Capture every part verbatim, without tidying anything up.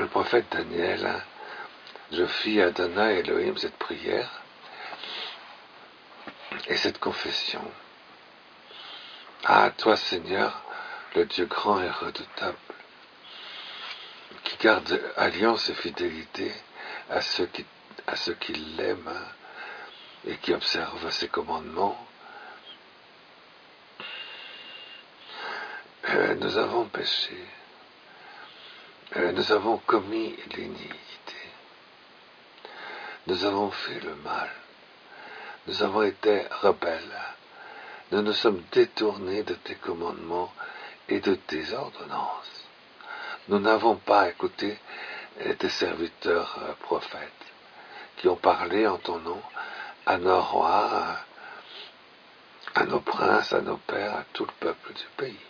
le prophète Daniel, je fis à Adonai Elohim cette prière et cette confession. Ah, toi Seigneur, le Dieu grand et redoutable, qui garde alliance et fidélité à ceux qui, à ceux qui l'aiment et qui observent ses commandements, euh, nous avons péché, euh, nous avons commis l'iniquité, nous avons fait le mal, nous avons été rebelles, nous nous sommes détournés de tes commandements et de tes ordonnances. Nous n'avons pas écouté tes serviteurs euh, prophètes qui ont parlé en ton nom à nos rois, à nos princes, à nos pères, à tout le peuple du pays.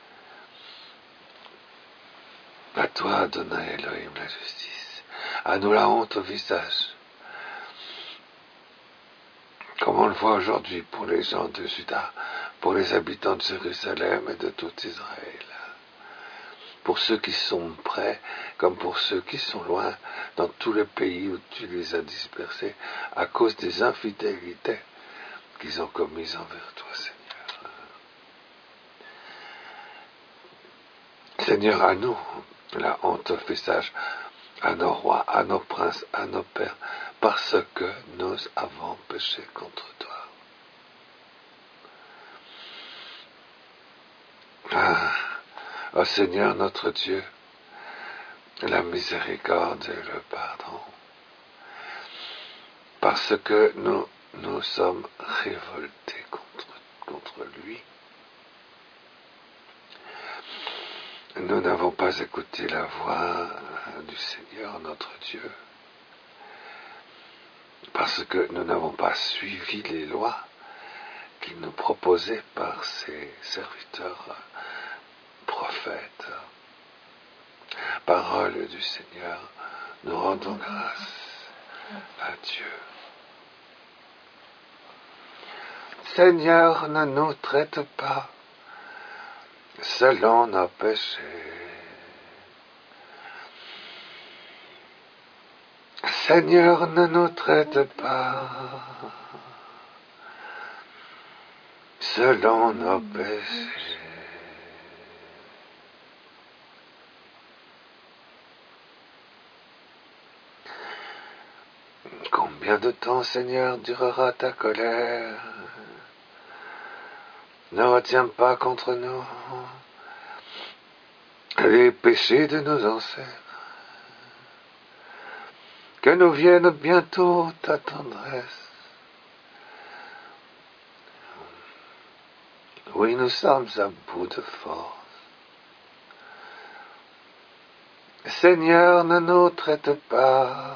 À toi, Adonai Elohim, la justice. À nous la honte au visage. Comme on le voit aujourd'hui pour les gens de Juda, pour les habitants de Jérusalem et de tout Israël. Pour ceux qui sont près, comme pour ceux qui sont loin, dans tous les pays où tu les as dispersés, à cause des infidélités qu'ils ont commises envers toi, Seigneur. Seigneur, à nous, la honte au visage, à nos rois, à nos princes, à nos pères, parce que nous avons péché contre toi. Ah, ô Seigneur notre Dieu, la miséricorde et le pardon, parce que nous nous sommes révoltés contre, contre lui. Nous n'avons pas écouté la voix du Seigneur notre Dieu, parce que nous n'avons pas suivi les lois qu'il nous proposait par ses serviteurs prophètes. Parole du Seigneur, nous rendons grâce à Dieu. Seigneur, ne nous traite pas selon nos péchés. Seigneur, ne nous traite pas selon nos péchés. Combien de temps, Seigneur, durera ta colère? Ne retiens pas contre nous les péchés de nos ancêtres. Que nous vienne bientôt ta tendresse. Oui, nous sommes à bout de force. Seigneur, ne nous traite pas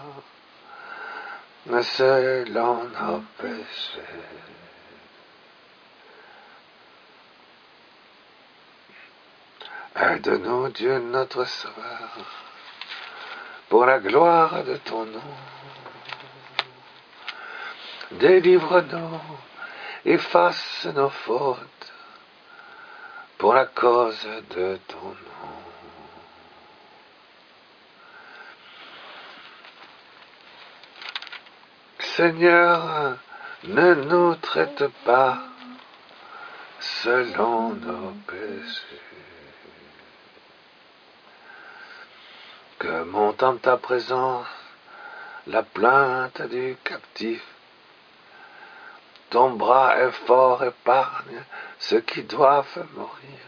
selon nos péchés. Aide-nous, Dieu notre Sauveur, pour la gloire de ton nom. Délivre-nous, efface nos fautes, pour la cause de ton nom. Seigneur, ne nous traite pas selon nos péchés. Que monte en ta présence la plainte du captif. Ton bras est fort, épargne ceux qui doivent mourir.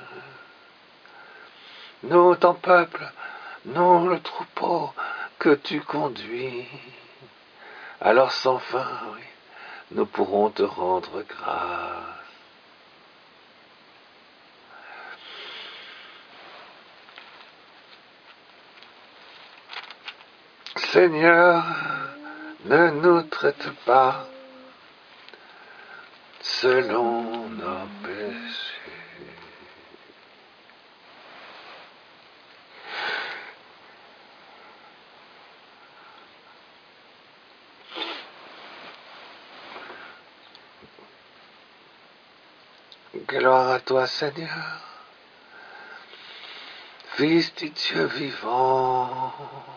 Nous, ton peuple, nous, le troupeau que tu conduis. Alors sans fin, oui, nous pourrons te rendre grâce. Seigneur, ne nous traite pas selon nos péchés. Gloire à toi, Seigneur. Fils du Dieu vivant.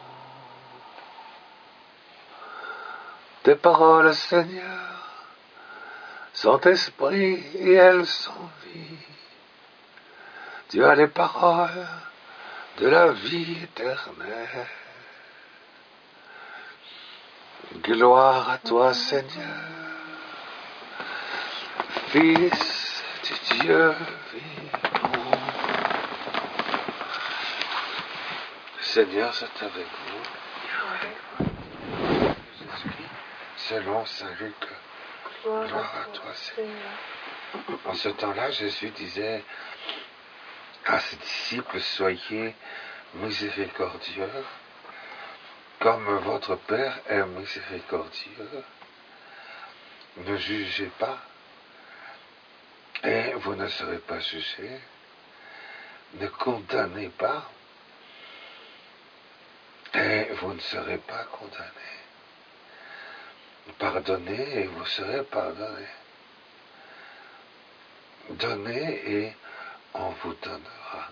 Tes paroles, Seigneur, sont esprit et elles sont vie. Tu as les paroles de la vie éternelle. Gloire à toi, Seigneur, Fils du Dieu vivant. Seigneur, c'est avec vous. Jésus, selon Saint Luc. Gloire à toi, Seigneur. En ce temps-là, Jésus disait à ses disciples, soyez miséricordieux, comme votre Père est miséricordieux. Ne jugez pas, et vous ne serez pas jugés. Ne condamnez pas, et vous ne serez pas condamnés. Pardonnez, et vous serez pardonnés. Donnez, et on vous donnera.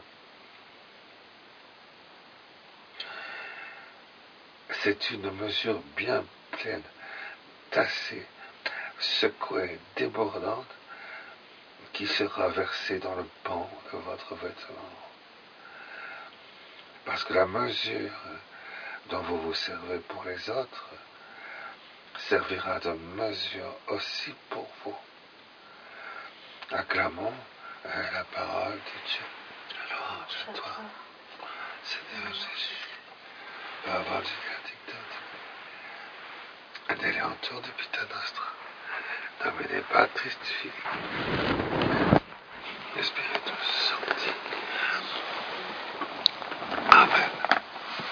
C'est une mesure bien pleine, tassée, secouée, débordante, qui sera versée dans le pan de votre vêtement. Parce que la mesure dont vous vous servez pour les autres servira de mesure aussi pour vous. Acclamons la parole de Dieu. Louange à toi, Seigneur Jésus. Parole du dictato. Adele autour de vita nostra. Domine Patris Filii. Spiritus Sancti.